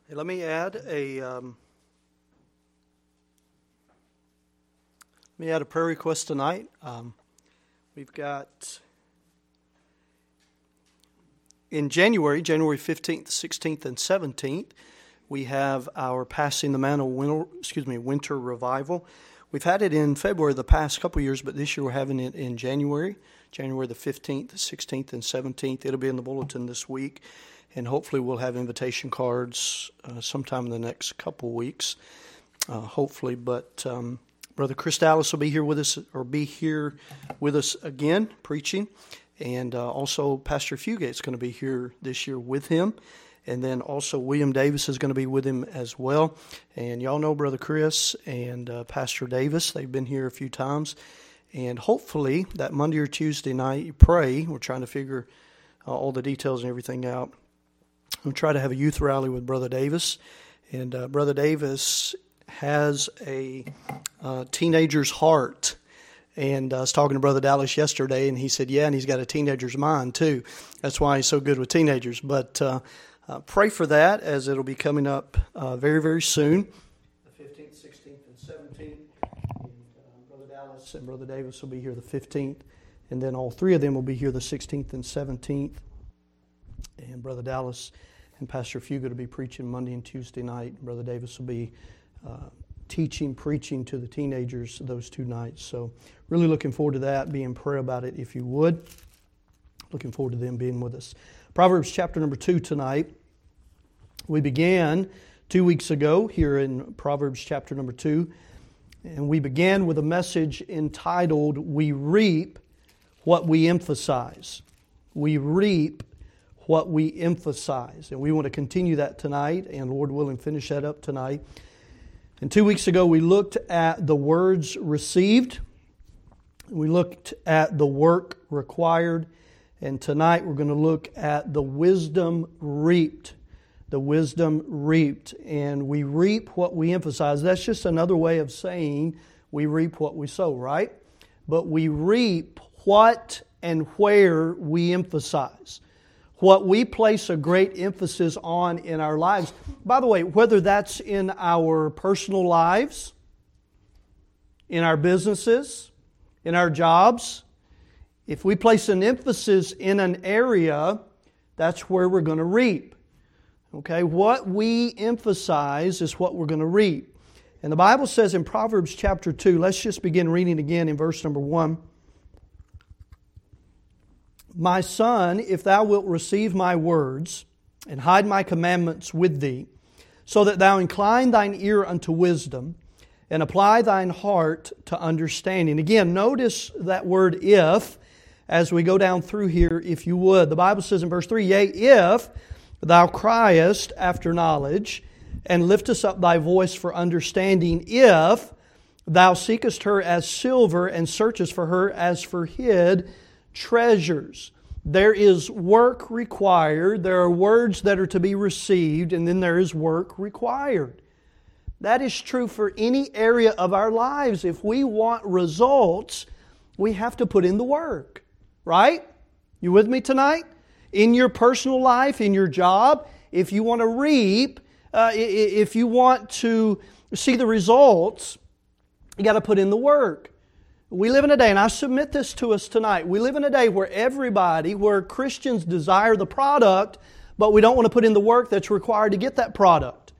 Hey, let me add a prayer request tonight. We've got in January 15th, 16th, and 17th, we have our Passing the Mantle Winter Revival. We've had it in February the past couple years, but this year we're having it in January the 15th, 16th, and 17th. It'll be in the bulletin this week, and hopefully we'll have invitation cards sometime in the next couple weeks, hopefully. But Brother Chris Dallas will be here with us again, preaching. And also Pastor Fugate's going to be here this year with him. And then also William Davis is going to be with him as well. And y'all know Brother Chris and Pastor Davis. They've been here a few times. And hopefully that Monday or Tuesday night, you pray. We're trying to figure all the details and everything out. We'll try to have a youth rally with Brother Davis. And Brother Davis has a teenager's heart. And I was talking to Brother Dallas yesterday, and he said, yeah, and he's got a teenager's mind, too. That's why he's so good with teenagers. But pray for that, as it'll be coming up very, very soon. The 15th, 16th, and 17th. And Brother Dallas and Brother Davis will be here the 15th. And then all three of them will be here the 16th and 17th. And Brother Dallas and Pastor Fugate will be preaching Monday and Tuesday night. Brother Davis will be preaching to the teenagers those two nights. So really looking forward to that. Be in prayer about it if you would. Looking forward to them being with us. Proverbs chapter number 2 tonight. We began 2 weeks ago here in Proverbs chapter number 2. And we began with a message entitled, We Reap What We Emphasize. We reap what we emphasize. And we want to continue that tonight, and Lord willing, finish that up tonight. And 2 weeks ago, we looked at the words received. We looked at the work required. And tonight, we're going to look at the wisdom reaped. The wisdom reaped. And we reap what we emphasize. That's just another way of saying we reap what we sow, right? But we reap what and where we emphasize. What we place a great emphasis on in our lives. By the way, whether that's in our personal lives, in our businesses, in our jobs, if we place an emphasis in an area, that's where we're going to reap. Okay, what we emphasize is what we're going to reap. And the Bible says in Proverbs chapter 2, let's just begin reading again in verse number 1. My son, if thou wilt receive my words, and hide my commandments with thee, so that thou incline thine ear unto wisdom, and apply thine heart to understanding. Again, notice that word if, as we go down through here, if you would. The Bible says in verse 3, Yea, if thou criest after knowledge, and liftest up thy voice for understanding, if thou seekest her as silver, and searchest for her as for hid treasures. There is work required. There are words that are to be received, and then there is work required. That is true for any area of our lives. If we want results, we have to put in the work. Right? You with me tonight? In your personal life, in your job, if you want to reap, if you want to see the results, you got to put in the work. We live in a day, and I submit this to us tonight, we live in a day where Christians desire the product, but we don't want to put in the work that's required to get that product.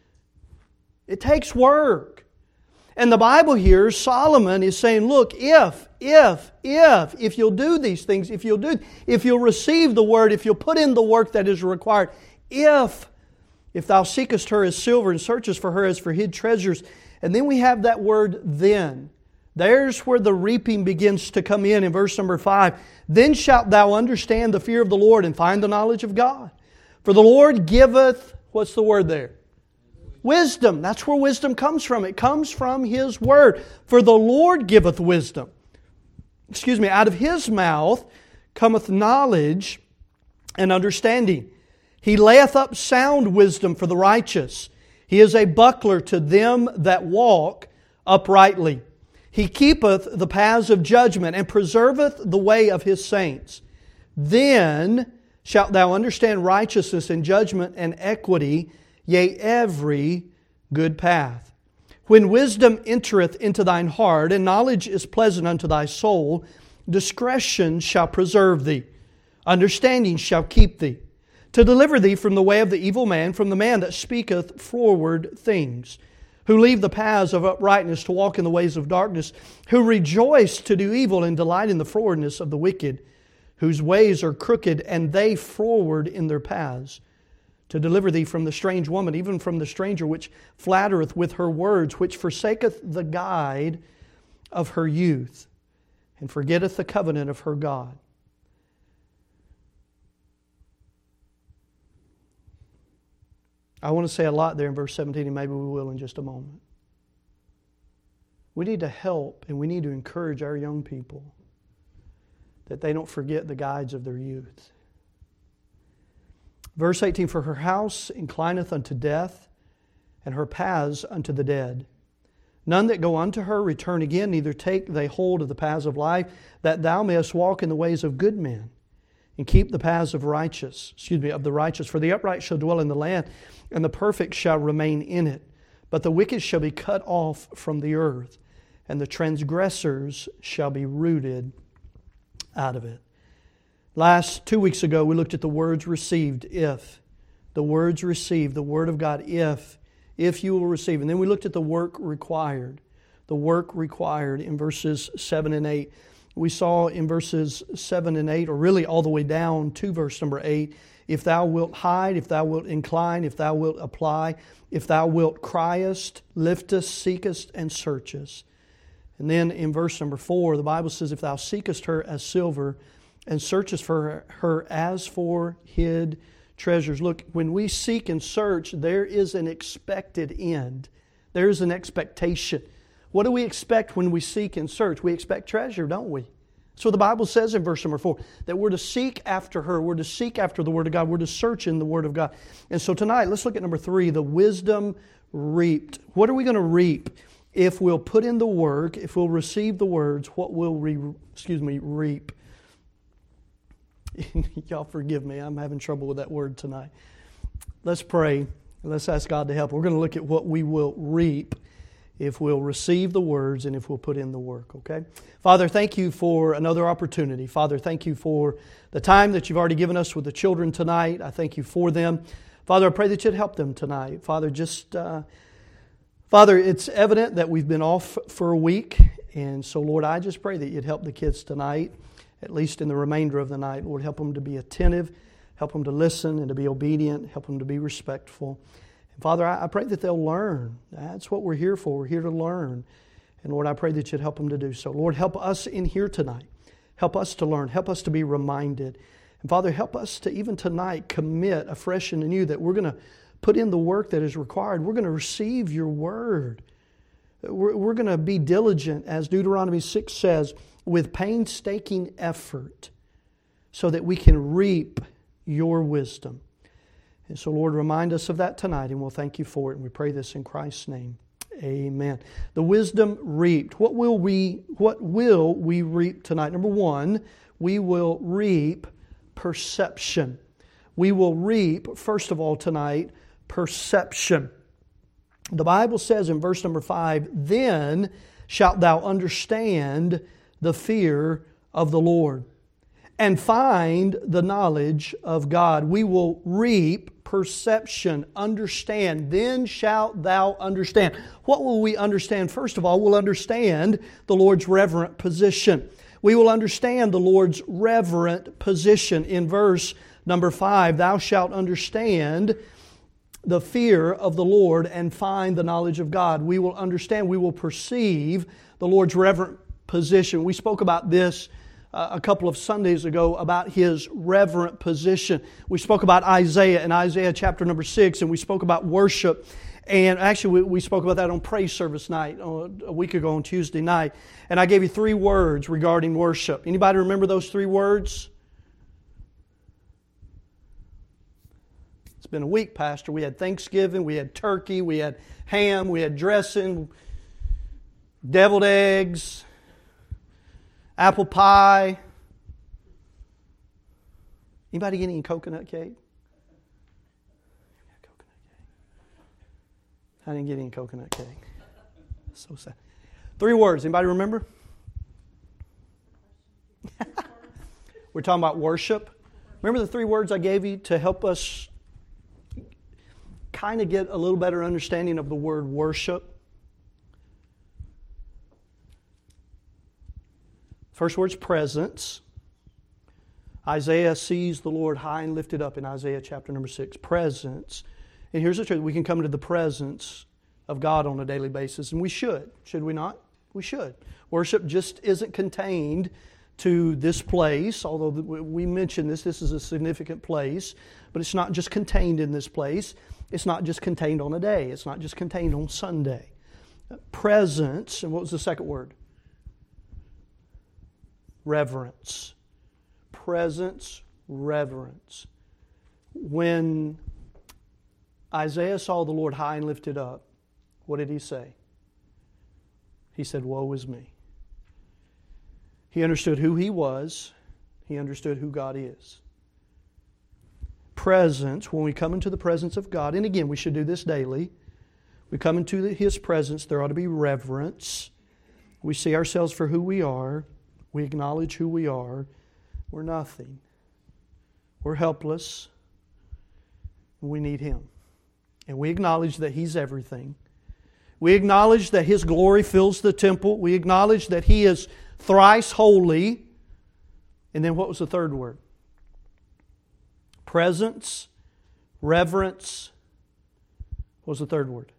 It takes work. And the Bible here, Solomon is saying, look, if you'll do these things, if you'll receive the word, if you'll put in the work that is required, if thou seekest her as silver and searchest for her as for hid treasures. And then we have that word then. There's where the reaping begins to come in verse number 5. Then shalt thou understand the fear of the Lord and find the knowledge of God. For the Lord giveth, what's the word there? Wisdom. That's where wisdom comes from. It comes from His Word. For the Lord giveth wisdom. Out of His mouth cometh knowledge and understanding. He layeth up sound wisdom for the righteous. He is a buckler to them that walk uprightly. He keepeth the paths of judgment and preserveth the way of His saints. Then shalt thou understand righteousness and judgment and equity. yea, every good path. When wisdom entereth into thine heart, and knowledge is pleasant unto thy soul, discretion shall preserve thee, understanding shall keep thee, to deliver thee from the way of the evil man, from the man that speaketh froward things, who leave the paths of uprightness to walk in the ways of darkness, who rejoice to do evil and delight in the frowardness of the wicked, whose ways are crooked, and they froward in their paths, to deliver thee from the strange woman, even from the stranger which flattereth with her words, which forsaketh the guide of her youth, and forgetteth the covenant of her God. I want to say a lot there in verse 17, and maybe we will in just a moment. We need to help and we need to encourage our young people that they don't forget the guides of their youth. Verse 18, for her house inclineth unto death, and her paths unto the dead. None that go unto her return again, neither take they hold of the paths of life, that thou mayest walk in the ways of good men, and keep the paths of the righteous. For the upright shall dwell in the land, and the perfect shall remain in it. But the wicked shall be cut off from the earth, and the transgressors shall be rooted out of it. 2 weeks ago, we looked at the words received, if. The words received, the Word of God, if you will receive. And then we looked at the work required. The work required in verses 7 and 8. We saw in verses 7 and 8, or really all the way down to verse number 8, if thou wilt hide, if thou wilt incline, if thou wilt apply, if thou wilt criest, liftest, seekest, and searchest. And then in verse number 4, the Bible says, if thou seekest her as silver, and searchest for her as for hid treasures. Look, when we seek and search, there is an expected end. There is an expectation. What do we expect when we seek and search? We expect treasure, don't we? So the Bible says in verse number 4 that we're to seek after her. We're to seek after the Word of God. We're to search in the Word of God. And so tonight, let's look at number 3, the wisdom reaped. What are we going to reap if we'll put in the work, if we'll receive the words? What will we reap? Y'all forgive me, I'm having trouble with that word tonight. Let's pray and let's ask God to help. We're going to look at what we will reap if we'll receive the words and if we'll put in the work, okay? Father, thank you for another opportunity. Father, thank you for the time that you've already given us with the children tonight. I thank you for them. Father, I pray that you'd help them tonight. Father, Father, it's evident that we've been off for a week, and so, Lord, I just pray that you'd help the kids tonight, at least in the remainder of the night. Lord, help them to be attentive, help them to listen and to be obedient, help them to be respectful. And Father, I pray that they'll learn. That's what we're here for. We're here to learn. And Lord, I pray that you'd help them to do so. Lord, help us in here tonight. Help us to learn. Help us to be reminded. And Father, help us to even tonight commit afresh and anew that we're going to put in the work that is required. We're going to receive your word. We're going to be diligent, as Deuteronomy 6 says, with painstaking effort so that we can reap your wisdom. And so, Lord, remind us of that tonight, and we'll thank you for it. And we pray this in Christ's name. Amen. The wisdom reaped. What will we reap tonight? Number 1, we will reap perception. We will reap, first of all tonight, perception. The Bible says in verse number 5, then shalt thou understand the fear of the Lord, and find the knowledge of God. We will reap perception, understand. Then shalt thou understand. What will we understand? First of all, we'll understand the Lord's reverent position. We will understand the Lord's reverent position. In verse number 5, thou shalt understand the fear of the Lord and find the knowledge of God. We will understand, we will perceive the Lord's reverent position. We spoke about this a couple of Sundays ago, about His reverent position. We spoke about Isaiah in Isaiah chapter number 6, and we spoke about worship. And actually, we spoke about that on praise service night a week ago on Tuesday night. And I gave you 3 words regarding worship. Anybody remember those 3 words? It's been a week, Pastor. We had Thanksgiving, we had turkey, we had ham, we had dressing, deviled eggs, apple pie. Anybody get any coconut cake? I didn't get any coconut cake. So sad. 3 words. Anybody remember? We're talking about worship. Remember the 3 words I gave you to help us kind of get a little better understanding of the word worship? First word's presence. Isaiah sees the Lord high and lifted up in Isaiah chapter number 6. Presence. And here's the truth. We can come into the presence of God on a daily basis. And we should. Should we not? We should. Worship just isn't contained to this place, although we mentioned this is a significant place, but it's not just contained in this place. It's not just contained on a day. It's not just contained on Sunday. Presence, and what was the second word? Reverence. Presence, reverence. When Isaiah saw the Lord high and lifted up, what did he say? He said, "Woe is me." He understood who he was. He understood who God is. Presence, when we come into the presence of God, and again, we should do this daily. We come into His presence, there ought to be reverence. We see ourselves for who we are. We acknowledge who we are. We're nothing. We're helpless. We need Him. And we acknowledge that He's everything. We acknowledge that His glory fills the temple. We acknowledge that He is thrice holy. And then what was the third word? Presence, reverence. What was the third word?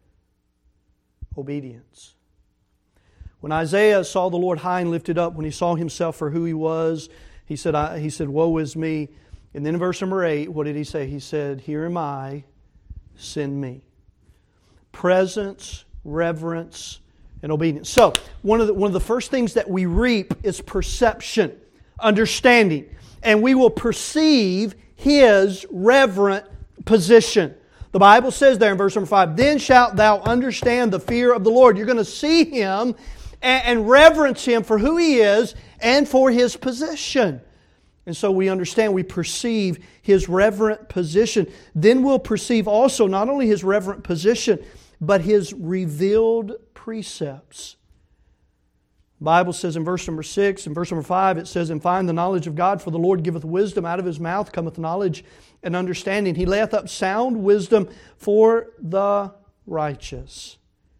Obedience. When Isaiah saw the Lord high and lifted up, when he saw himself for who he was, he said, "Woe is me." And then in verse number 8, what did he say? He said, "Here am I, send me." Presence, reverence, and obedience. So, one of the first things that we reap is perception, understanding. And we will perceive His reverent position. The Bible says there in verse number 5, "Then shalt thou understand the fear of the Lord." You're going to see Him and reverence Him for who He is and for His position. And so we understand, we perceive His reverent position. Then we'll perceive also not only His reverent position, but His revealed precepts. The Bible says in verse number 6, and verse number 5, it says, "And find the knowledge of God, for the Lord giveth wisdom. Out of His mouth cometh knowledge and understanding. He layeth up sound wisdom for the righteous."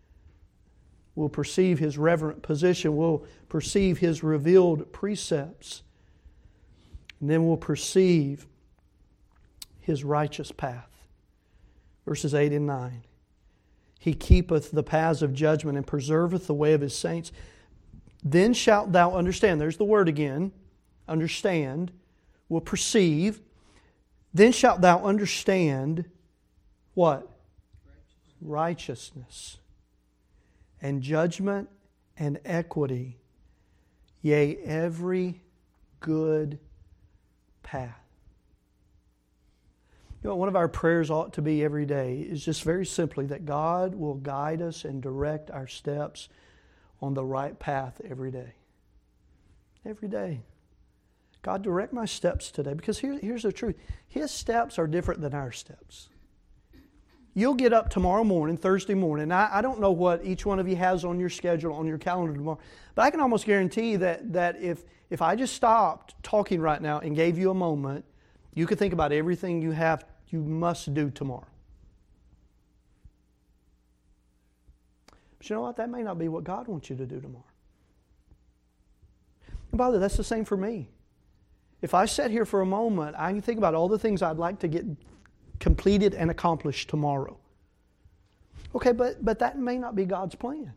We'll perceive His reverent position. We'll perceive His revealed precepts. And then we'll perceive His righteous path. Verses 8 and 9. "He keepeth the paths of judgment and preserveth the way of His saints. Then shalt thou understand." There's the word again. Understand. We'll perceive. Then shalt thou understand what? Righteousness and judgment and equity, yea, every good path. You know, one of our prayers ought to be every day is just very simply that God will guide us and direct our steps on the right path every day. Every day. God, direct my steps today. Because here's the truth. His steps are different than our steps. You'll get up tomorrow morning, Thursday morning. I don't know what each one of you has on your schedule, on your calendar tomorrow. But I can almost guarantee that if I just stopped talking right now and gave you a moment, you could think about everything you must do tomorrow. But you know what? That may not be what God wants you to do tomorrow. And by the way, that's the same for me. If I sat here for a moment, I can think about all the things I'd like to get completed and accomplished tomorrow. Okay, but that may not be God's plan.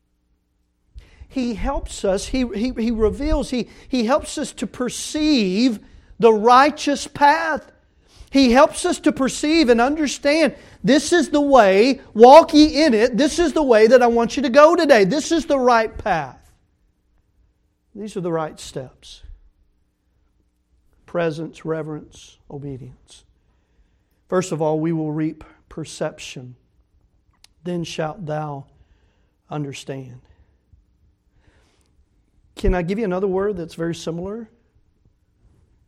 He helps us, He reveals, He helps us to perceive the righteous path. He helps us to perceive and understand, this is the way, walk ye in it, this is the way that I want you to go today. This is the right path. These are the right steps. Presence, reverence, obedience. First of all, we will reap perception. Then shalt thou understand. Can I give you another word that's very similar?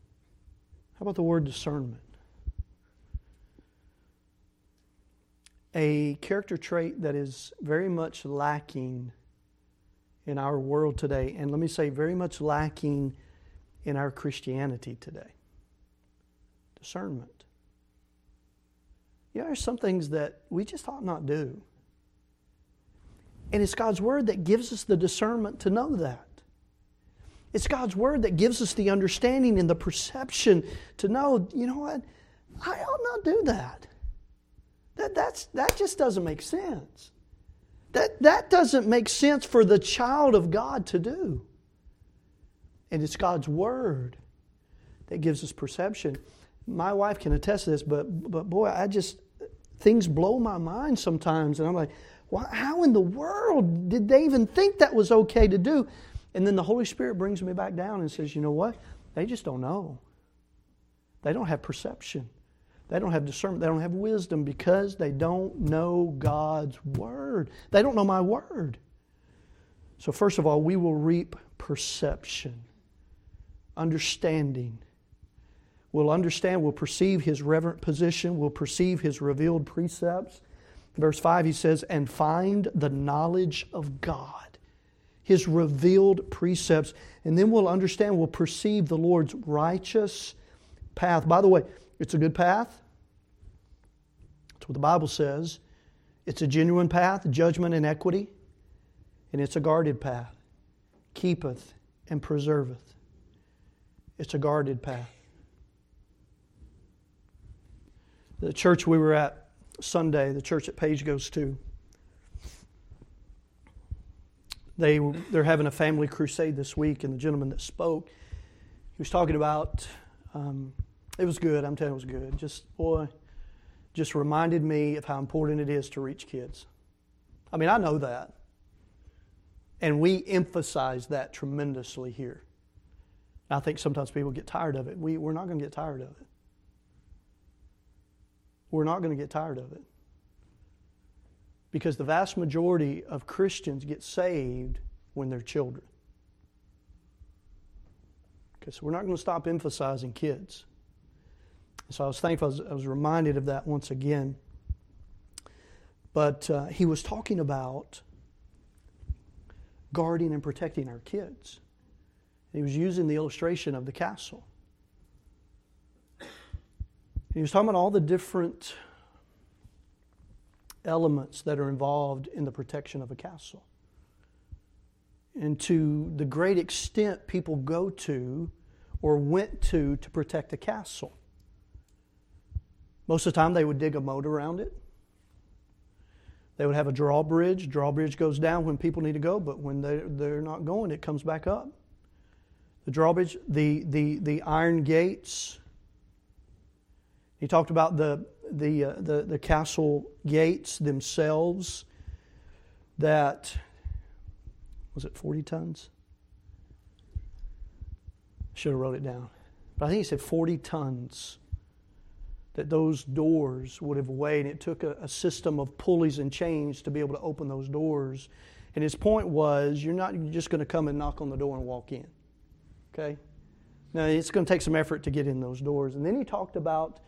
How about the word discernment? a character trait that is very much lacking in our world today, and let me say very much lacking in our Christianity today. Discernment. You know, there's some things that we just ought not do. And it's God's Word that gives us the discernment to know that. It's God's Word that gives us the understanding and the perception to know, you know what, I ought not do that. That just doesn't make sense. That doesn't make sense for the child of God to do. And it's God's Word that gives us perception. My wife can attest to this, but boy, things blow my mind sometimes. And I'm like, how in the world did they even think that was okay to do? And then the Holy Spirit brings me back down and says, you know what? They just don't know. They don't have perception. They don't have discernment. They don't have wisdom because they don't know God's Word. They don't know my Word. So first of all, we will reap perception, understanding. We'll understand, we'll perceive His reverent position, we'll perceive His revealed precepts. Verse 5, he says, and find the knowledge of God, His revealed precepts. And then we'll understand, we'll perceive the Lord's righteous path. By the way, it's a good path. That's what the Bible says. It's a genuine path, judgment and equity. And it's a guarded path. Keepeth and preserveth. It's a guarded path. The church we were at Sunday, the church that Paige goes to, they're having a family crusade this week, and the gentleman that spoke, he was talking about, it was good, I'm telling you it was good. Just reminded me of how important it is to reach kids. I mean, I know that. And we emphasize that tremendously here. I think sometimes people get tired of it. We're not going to get tired of it. We're not going to get tired of it. Because the vast majority of Christians get saved when they're children. Okay, so we're not going to stop emphasizing kids. So I was thankful, I was reminded of that once again. But he was talking about guarding and protecting our kids. He was using the illustration of the castle. He was talking about all the different elements that are involved in the protection of a castle. And to the great extent people go to or went to protect a castle. Most of the time they would dig a moat around it. They would have a drawbridge. Drawbridge goes down when people need to go, but when they're not going, it comes back up. The drawbridge, the iron gates. He talked about the castle gates themselves that, was it 40 tons? Should have wrote it down. But I think he said 40 tons that those doors would have weighed. It took a system of pulleys and chains to be able to open those doors. And his point was, you're not just going to come and knock on the door and walk in. Okay? Now, it's going to take some effort to get in those doors. And then he talked about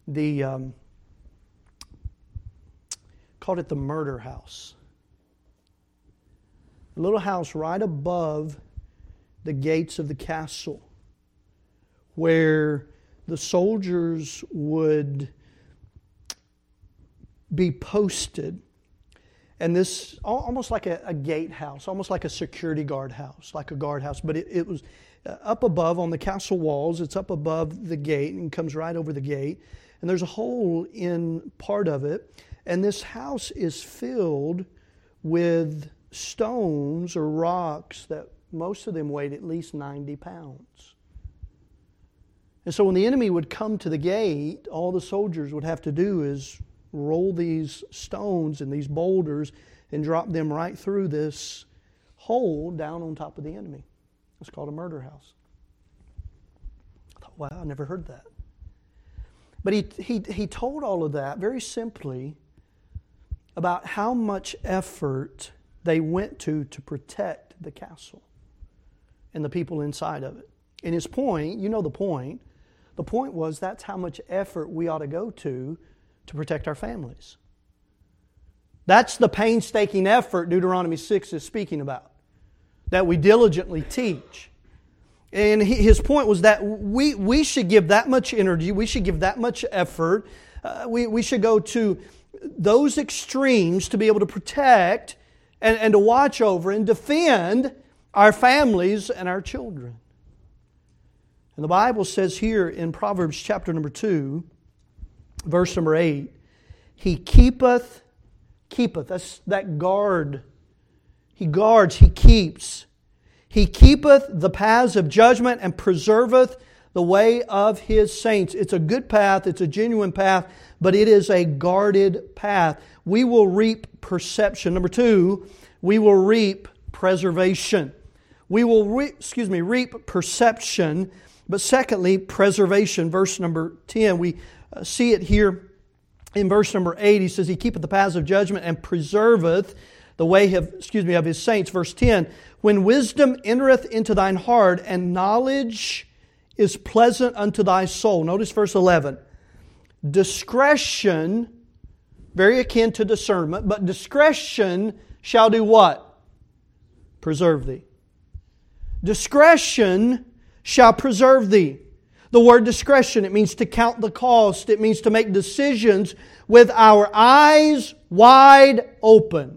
called it the murder house. A little house right above the gates of the castle where the soldiers would be posted. And this, almost like a gatehouse, almost like a security guard house, like a guardhouse. But it was up above on the castle walls. It's up above the gate and comes right over the gate. And there's a hole in part of it. And this house is filled with stones or rocks that most of them weighed at least 90 pounds. And so when the enemy would come to the gate, all the soldiers would have to do is roll these stones and these boulders and drop them right through this hole down on top of the enemy. It's called a murder house. I thought, wow, I never heard that. But he told all of that very simply about how much effort they went to protect the castle and the people inside of it. And his point, you know the point. The point was that's how much effort we ought to go to protect our families. That's the painstaking effort Deuteronomy 6 is speaking about, that we diligently teach. And his point was that we should give that much energy, we should give that much effort, we should go to those extremes to be able to protect and to watch over and defend our families and our children. And the Bible says here in Proverbs chapter number 2, verse number 8, He keepeth, that's that guard. He guards, He keeps. He keepeth the paths of judgment and preserveth the way of His saints. It's a good path, it's a genuine path, but it is a guarded path. We will reap perception. Number 2, we will reap preservation. We will reap perception, but secondly, preservation. Verse number 10, we see it here in verse number 8. He says, He keepeth the paths of judgment and preserveth the way of His saints. Verse 10, when wisdom entereth into thine heart, and knowledge is pleasant unto thy soul. Notice verse 11. Discretion, very akin to discernment, but discretion shall do what? Preserve thee. Discretion shall preserve thee. The word discretion, it means to count the cost. It means to make decisions with our eyes wide open.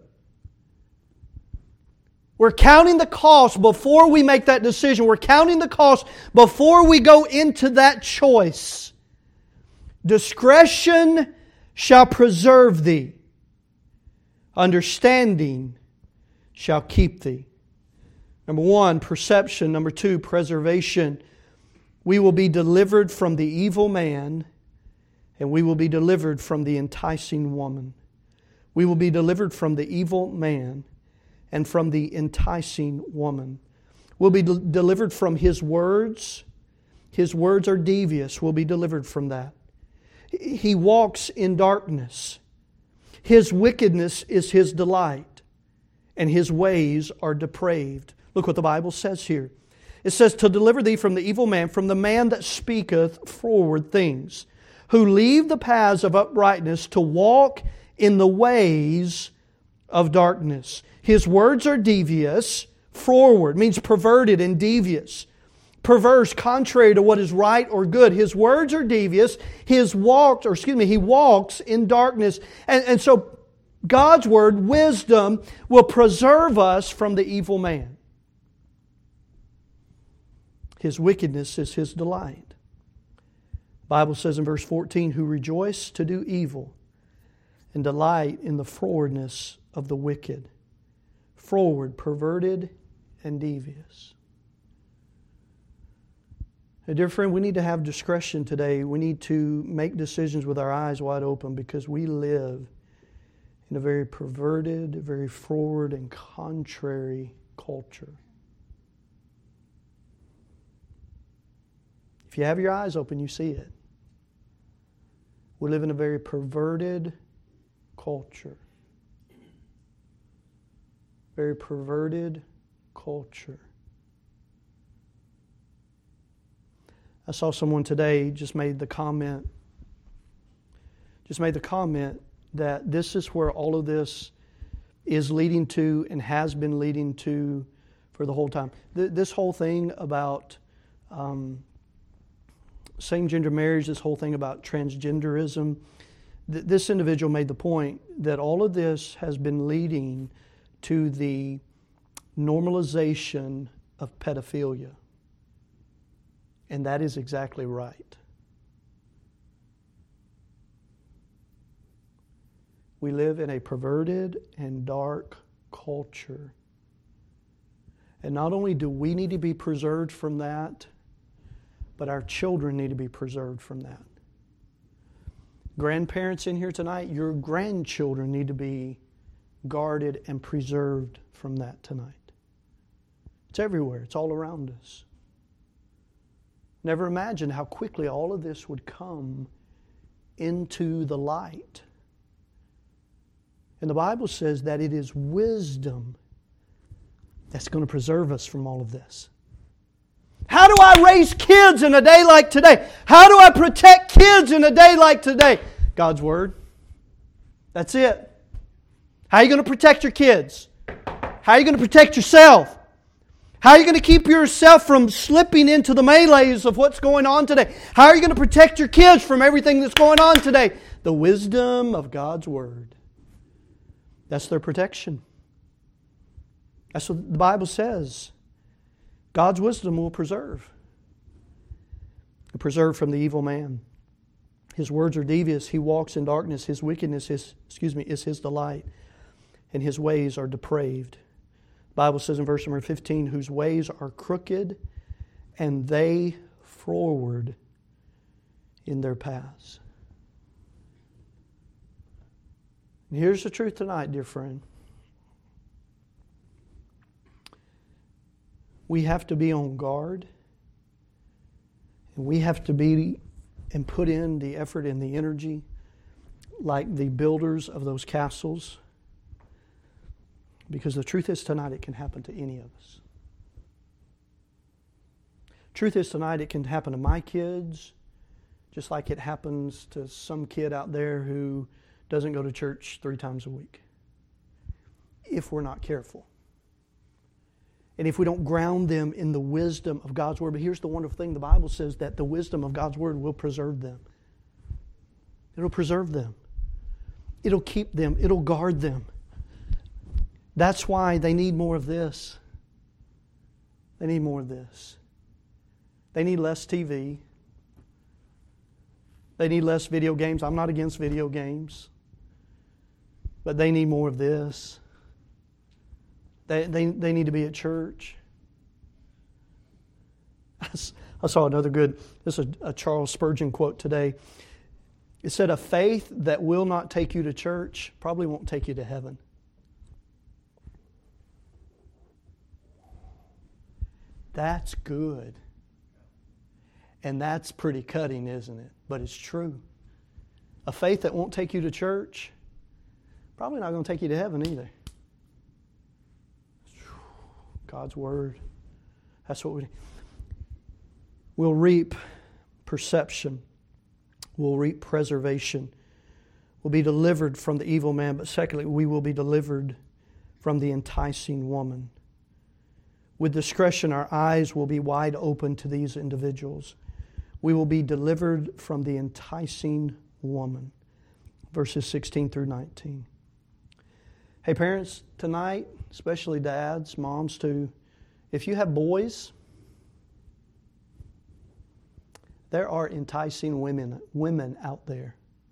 We're counting the cost before we make that decision. We're counting the cost before we go into that choice. Discretion shall preserve thee. Understanding shall keep thee. Number 1, perception. Number 2, preservation. We will be delivered from the evil man, and we will be delivered from the enticing woman. We will be delivered from the evil man and from the enticing woman. We'll be delivered from his words. His words are devious. We'll be delivered from that. He walks in darkness. His wickedness is his delight, and his ways are depraved. Look what the Bible says here. It says, to deliver thee from the evil man, from the man that speaketh forward things, who leave the paths of uprightness to walk in the ways of darkness. His words are devious. Forward means perverted and devious. Perverse, contrary to what is right or good. His words are devious. He walks in darkness. And so God's Word, wisdom, will preserve us from the evil man. His wickedness is his delight. The Bible says in verse 14, who rejoice to do evil and delight in the frowardness of the wicked. Froward, perverted, and devious. Now, dear friend, we need to have discretion today. We need to make decisions with our eyes wide open because we live in a very perverted, very froward, and contrary culture. If you have your eyes open, you see it. We live in a very perverted culture. Very perverted culture. I saw someone today just made the comment that this is where all of this is leading to and has been leading to for the whole time. This whole thing about same-gender marriage, this whole thing about transgenderism, this individual made the point that all of this has been leading to the normalization of pedophilia. And that is exactly right. We live in a perverted and dark culture. And not only do we need to be preserved from that, but our children need to be preserved from that. Grandparents in here tonight, your grandchildren need to be guarded and preserved from that tonight. It's everywhere. It's all around us. Never imagined how quickly all of this would come into the light. And the Bible says that it is wisdom that's going to preserve us from all of this. How do I raise kids in a day like today? How do I protect kids in a day like today? God's Word. That's it. How are you going to protect your kids? How are you going to protect yourself? How are you going to keep yourself from slipping into the melees of what's going on today? How are you going to protect your kids from everything that's going on today? The wisdom of God's Word. That's their protection. That's what the Bible says. God's wisdom will preserve. Preserve from the evil man. His words are devious. He walks in darkness. His wickedness is his delight. And his ways are depraved. The Bible says in verse number 15, whose ways are crooked, and they froward in their paths. And here's the truth tonight, dear friend. We have to be on guard. And we have to be and put in the effort and the energy like the builders of those castles. Because the truth is tonight it can happen to any of us. Truth is tonight it can happen to my kids, just like it happens to some kid out there who doesn't go to church 3 times a week. If we're not careful. And if we don't ground them in the wisdom of God's Word. But here's the wonderful thing. The Bible says that the wisdom of God's Word will preserve them. It'll preserve them. It'll keep them. It'll guard them. That's why they need more of this. They need more of this. They need less TV. They need less video games. I'm not against video games. But they need more of this. They need to be at church. I saw another good, this is a Charles Spurgeon quote today. It said, a faith that will not take you to church probably won't take you to heaven. That's good. And that's pretty cutting, isn't it? But it's true. A faith that won't take you to church, probably not going to take you to heaven either. God's Word. That's what we'll reap perception. We'll reap preservation. We'll be delivered from the evil man. But secondly, we will be delivered from the enticing woman. With discretion, our eyes will be wide open to these individuals. We will be delivered from the enticing woman. Verses 16 through 19. Hey parents, tonight, especially dads, moms too, if you have boys, there are enticing women out there.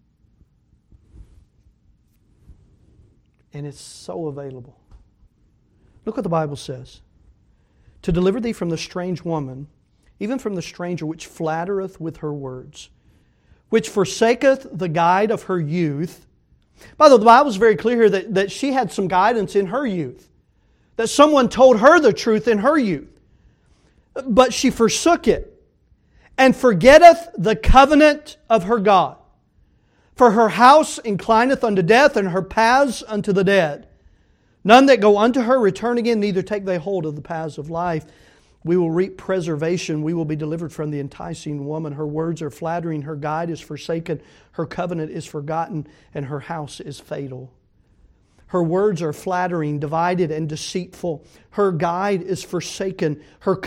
And it's so available. Look what the Bible says. To deliver thee from the strange woman, even from the stranger which flattereth with her words, which forsaketh the guide of her youth. By the way, the Bible is very clear here that she had some guidance in her youth. That someone told her the truth in her youth. But she forsook it, and forgetteth the covenant of her God. For her house inclineth unto death, and her paths unto the dead. None that go unto her return again, neither take they hold of the paths of life. We will reap preservation. We will be delivered from the enticing woman. Her words are flattering. Her guide is forsaken. Her covenant is forgotten. And her house is fatal. Her words are flattering, divided, and deceitful. Her guide is forsaken. Her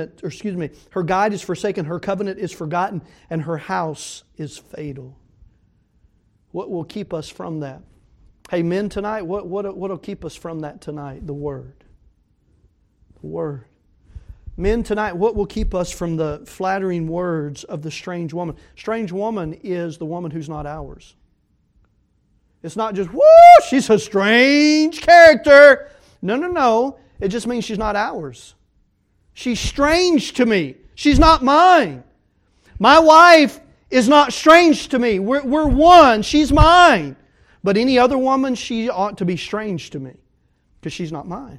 guide is forsaken. Her covenant is forgotten. And her house is fatal. What will keep us from that? Hey, men, tonight, what will keep us from that tonight? The Word. The Word. Men, tonight, what will keep us from the flattering words of the strange woman? Strange woman is the woman who's not ours. It's not just, whoo, she's a strange character. No. It just means she's not ours. She's strange to me. She's not mine. My wife is not strange to me. We're one. She's mine. But any other woman, she ought to be strange to me because she's not mine.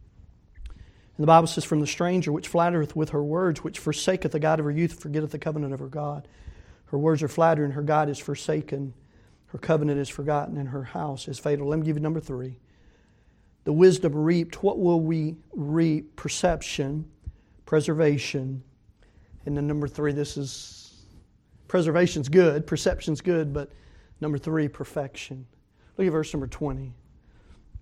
And the Bible says, from the stranger which flattereth with her words, which forsaketh the God of her youth, forgetteth the covenant of her God. Her words are flattering, her God is forsaken, her covenant is forgotten, and her house is fatal. Let me give you number 3. The wisdom reaped. What will we reap? Perception, preservation. And then number 3, preservation's good, perception's good, but number 3, perfection. Look at verse number 20.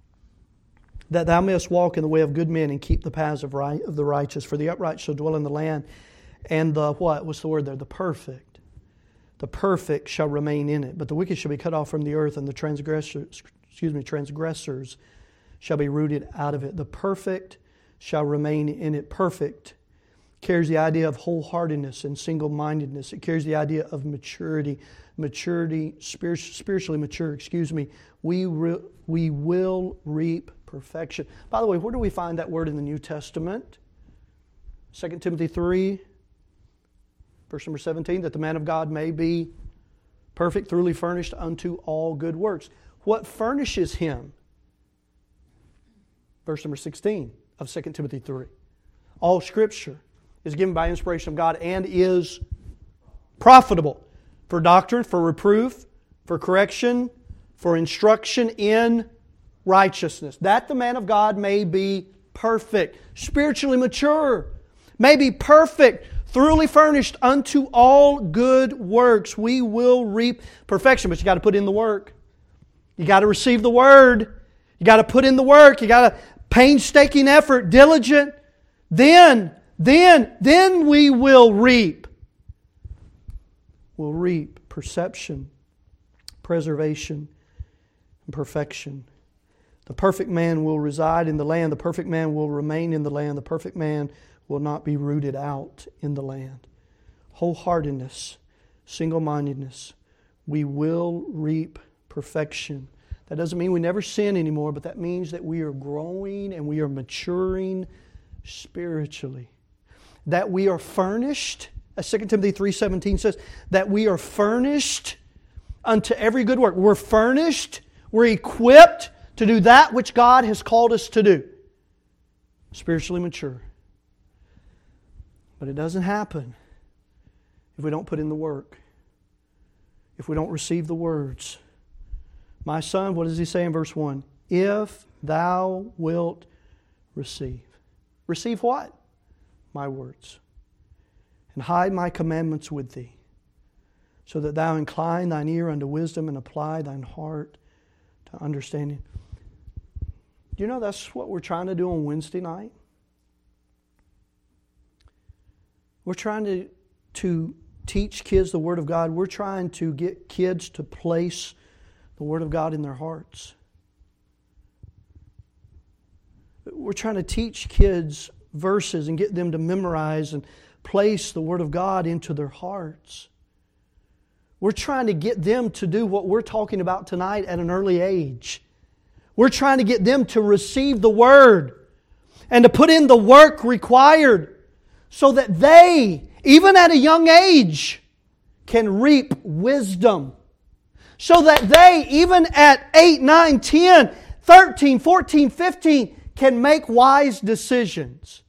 that thou mayest walk in the way of good men and keep the paths of the righteous. For the upright shall dwell in the land, and the what? What's the word there? The perfect. The perfect shall remain in it. But the wicked shall be cut off from the earth, and the transgressors shall be rooted out of it. The perfect shall remain in it. Perfect carries the idea of wholeheartedness and single-mindedness. It carries the idea of maturity. Spiritually mature, we will reap perfection. By the way, where do we find that word in the New Testament? 2 Timothy 3, verse number 17, that the man of God may be perfect, thoroughly furnished unto all good works. What furnishes him? Verse number 16 of 2 Timothy 3. All Scripture is given by inspiration of God and is profitable for doctrine, for reproof, for correction, for instruction in righteousness. That the man of God may be perfect, spiritually mature, may be perfect, thoroughly furnished unto all good works. We will reap perfection. But you got to put in the work. You got to receive the Word. You got to put in the work. You got to painstaking effort, diligent. Then we will reap. We'll reap perception, preservation, and perfection. The perfect man will reside in the land. The perfect man will remain in the land. The perfect man will not be rooted out in the land. Wholeheartedness, single-mindedness. We will reap perfection. That doesn't mean we never sin anymore, but that means that we are growing and we are maturing spiritually. That we are furnished, as 2 Timothy 3:17 says, that we are furnished unto every good work. We're furnished, we're equipped to do that which God has called us to do. Spiritually mature. But it doesn't happen if we don't put in the work. If we don't receive the words. My son, what does he say in verse 1? If thou wilt receive. Receive what? My words. And hide my commandments with thee, so that thou incline thine ear unto wisdom and apply thine heart to understanding. Do you know that's what we're trying to do on Wednesday night? We're trying to teach kids the Word of God. We're trying to get kids to place the Word of God in their hearts. We're trying to teach kids verses and get them to memorize and place the Word of God into their hearts. We're trying to get them to do what we're talking about tonight at an early age. We're trying to get them to receive the Word and to put in the work required so that they, even at a young age, can reap wisdom. So that they, even at 8, 9, 10, 13, 14, 15, can make wise decisions.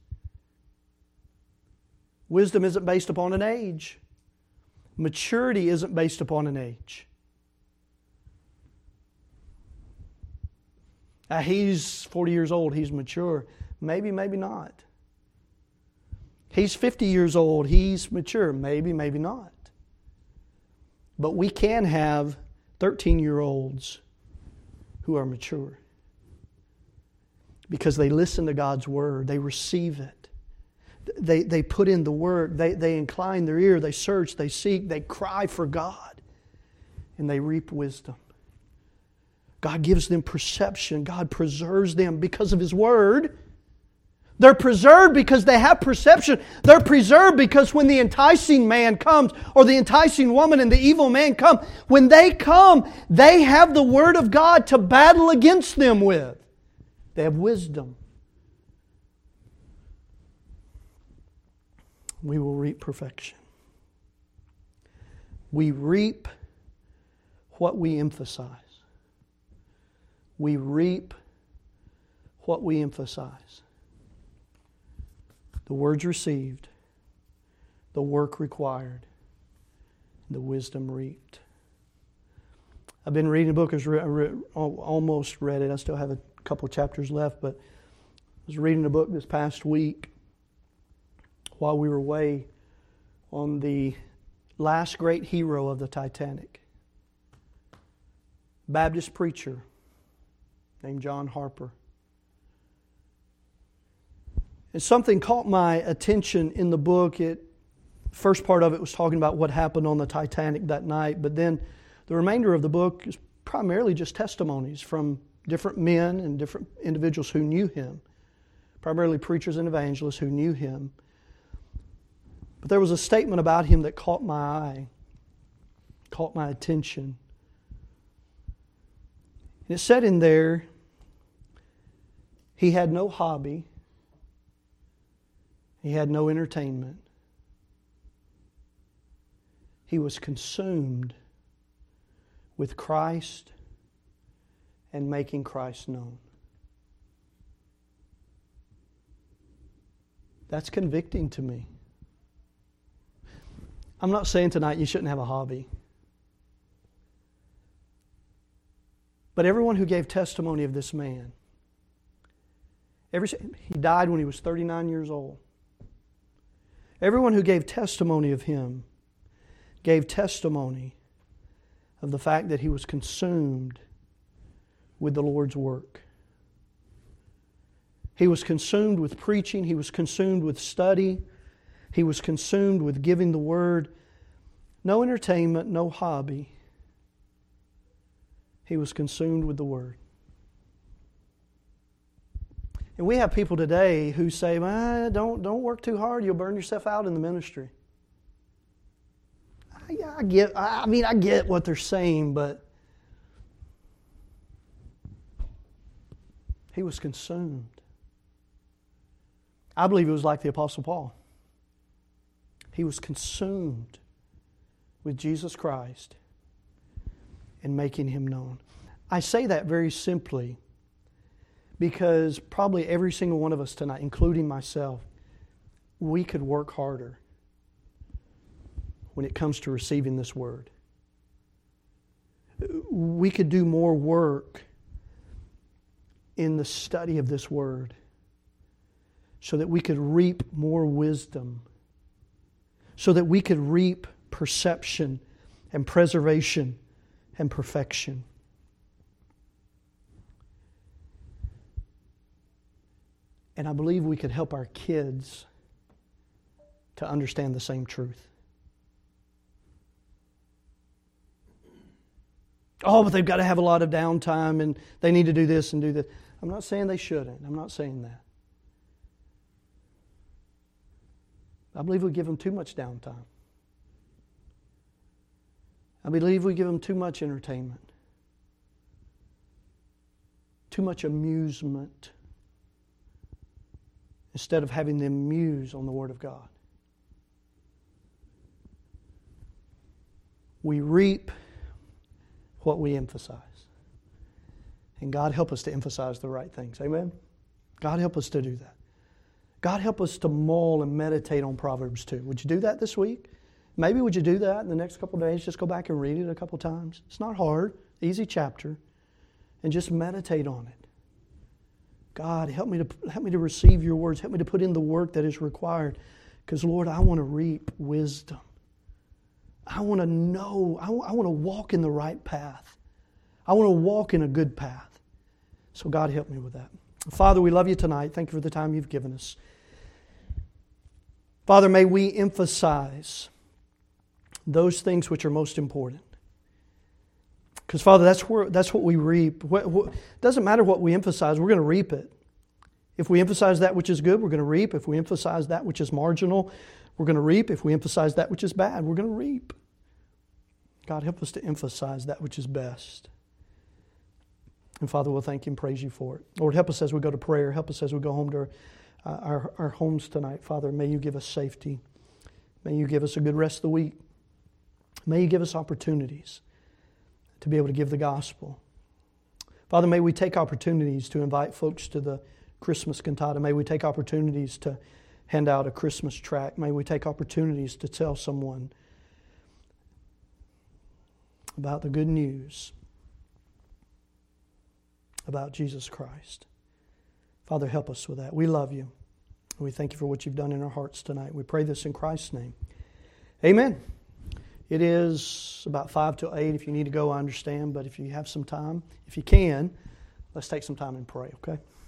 Wisdom isn't based upon an age. Maturity isn't based upon an age. He's 40 years old, he's mature. Maybe, maybe not. He's 50 years old, he's mature. Maybe, maybe not. But we can have 13-year-olds who are mature. Because they listen to God's Word. They receive it. They put in the work. They incline their ear. They search. They seek. They cry for God. And they reap wisdom. God gives them perception. God preserves them because of His Word. They're preserved because they have perception. They're preserved because when the enticing man comes, or the enticing woman and the evil man come, when they come, they have the Word of God to battle against them with. They have wisdom. We will reap perfection. We reap what we emphasize. We reap what we emphasize. The words received, the work required, the wisdom reaped. I've been reading a book. I almost read it. I still have a couple chapters left, but I was reading a book this past week while we were away on the last great hero of the Titanic. Baptist preacher named John Harper. And something caught my attention in the book. First part of it was talking about what happened on the Titanic that night, but then the remainder of the book is primarily just testimonies from different men and different individuals who knew him, primarily preachers and evangelists who knew him. But there was a statement about him that caught my eye, caught my attention. And it said in there, he had no hobby, he had no entertainment. He was consumed with Christ and making Christ known. That's convicting to me. I'm not saying tonight you shouldn't have a hobby. But everyone who gave testimony of this man, he died when he was 39 years old. Everyone who gave testimony of him gave testimony of the fact that he was consumed with the Lord's work. He was consumed with preaching. He was consumed with study. He was consumed with giving the Word. No entertainment, no hobby. He was consumed with the Word. And we have people today who say, don't work too hard, you'll burn yourself out in the ministry. I get what they're saying, but he was consumed. I believe it was like the Apostle Paul. He was consumed with Jesus Christ and making Him known. I say that very simply because probably every single one of us tonight, including myself, we could work harder when it comes to receiving this Word. We could do more work in the study of this Word so that we could reap more wisdom, so that we could reap perception and preservation and perfection. And I believe we could help our kids to understand the same truth. Oh, but they've got to have a lot of downtime and they need to do this and do this. I'm not saying they shouldn't. I'm not saying that. I believe we give them too much downtime. I believe we give them too much entertainment, too much amusement, instead of having them muse on the Word of God. We reap what we emphasize. And God help us to emphasize the right things. Amen? God help us to do that. God help us to mull and meditate on Proverbs 2. Would you do that this week? Maybe would you do that in the next couple of days? Just go back and read it a couple times. It's not hard. Easy chapter. And just meditate on it. God, help me to receive your words. Help me to put in the work that is required. Because, Lord, I want to reap wisdom. I want to know. I want to walk in the right path. I want to walk in a good path. So, God, help me with that. Father, we love you tonight. Thank you for the time you've given us. Father, may we emphasize those things which are most important. Because, Father, that's what we reap. It doesn't matter what we emphasize, we're going to reap it. If we emphasize that which is good, we're going to reap. If we emphasize that which is marginal, we're going to reap. If we emphasize that which is bad, we're going to reap. God, help us to emphasize that which is best. And, Father, we'll thank you and praise you for it. Lord, help us as we go to prayer. Help us as we go home to our homes tonight. Father, may you give us safety. May you give us a good rest of the week. May you give us opportunities to be able to give the gospel. Father, may we take opportunities to invite folks to the Christmas cantata. May we take opportunities to hand out a Christmas tract. May we take opportunities to tell someone about the good news about Jesus Christ. Father, help us with that. We love you. We thank you for what you've done in our hearts tonight. We pray this in Christ's name. Amen. It is about 5 till 8. If you need to go, I understand. But if you have some time, if you can, let's take some time and pray, okay?